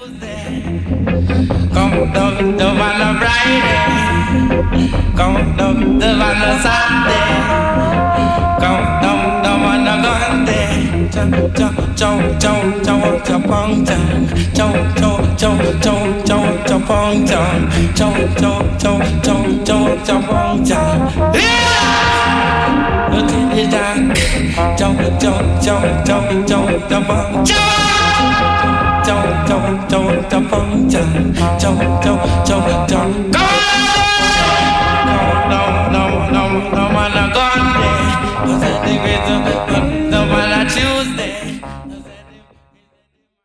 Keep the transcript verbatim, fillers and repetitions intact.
Come down the one on Friday. Come down the one on Sunday. Come down the one on Monday. Chow chow chow chow chow chow pong chow. Chow chow chow chow chow chow pong chow. Chow chow chow chow chow chow pong chow. Yeah! Look at this time. Chow chow chow chow chow chow pong chow. Chow chow chow chow pong chow. Chow chow chow chow. Go!